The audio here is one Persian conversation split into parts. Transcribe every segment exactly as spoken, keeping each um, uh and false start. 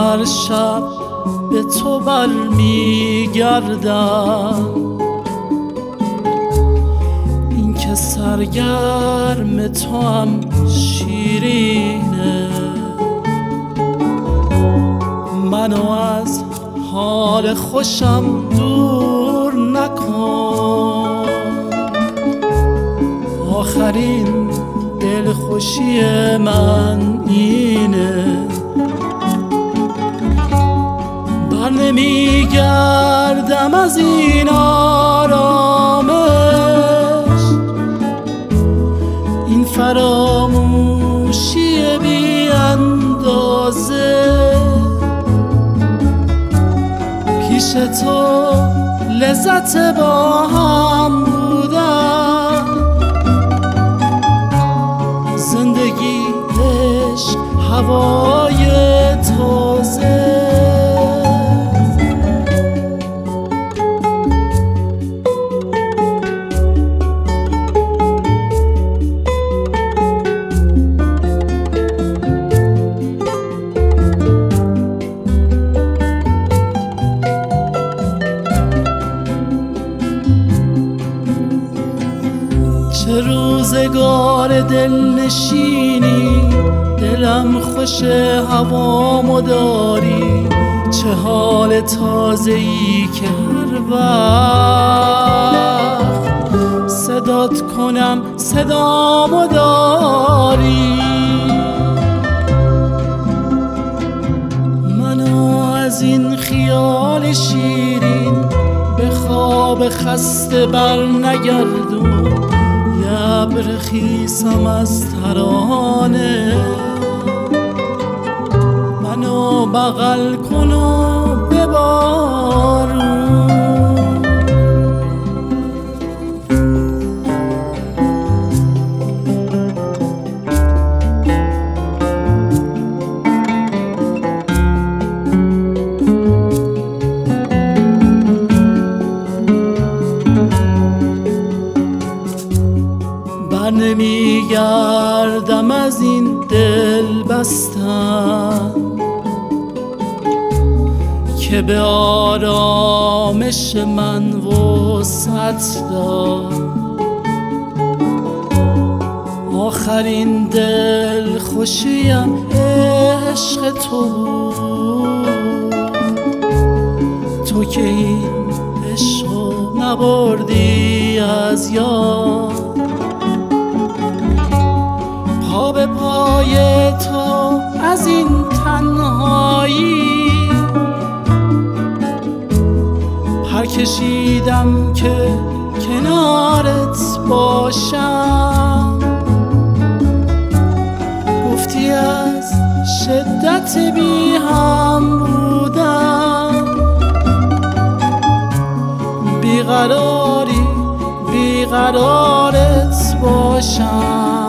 هر شب به تو برمیگردم، این که سرگرم تو هم شیرینه. منو از حال خوشم دور نکن، آخرین دلخوشی من اینه. بر نمیگردم از این آرامش، این فراموشی بی اندازه. پیش تو لذت با هم بودن، زندگی عشق هوای تازه. چه روزگار دلنشینی، دلم خوش هوامو داری. چه حال تازه‌ای که هر وقت صدات کنم صدامو داری. منو از این خیال شیرین به خواب خسته بر نگردون، ابر خیسم از ترانه. منو بغل کن و ببارون، بر نمیگردم از این دل بستن که به آرامش من وسعت داد. آخرین دل خوشیم عشق تو بود، تو که این عشقو نبردی از یاد. پا به پای تو از این تنهایی پر کشیدم که کنارت باشم. گفتی از شدت بی هم بودم، بیقراری بیقرارت باشم.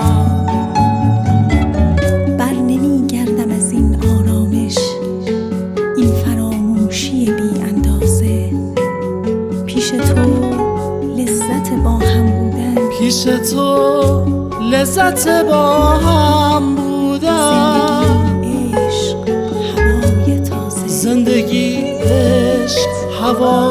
پیش تو لذت با هم بودن، زندگی عشق هوای تازه. زندگی عشق هوای